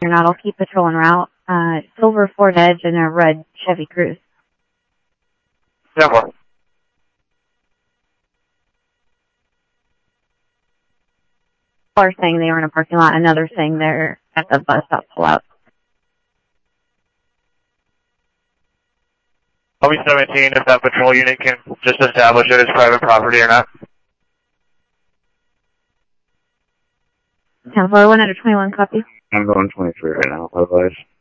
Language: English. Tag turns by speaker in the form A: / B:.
A: You're not, I'll keep patrolling route. Silver Ford Edge and a red Chevy Cruze.
B: Yeah, well.
A: Are saying they were in a parking lot, another saying they're at the bus stop pull out.
B: I'll be 17 if that patrol unit can just establish it as private property or not.
A: 10-4, 1 under 21, copy.
C: I'm going 23 right now, otherwise.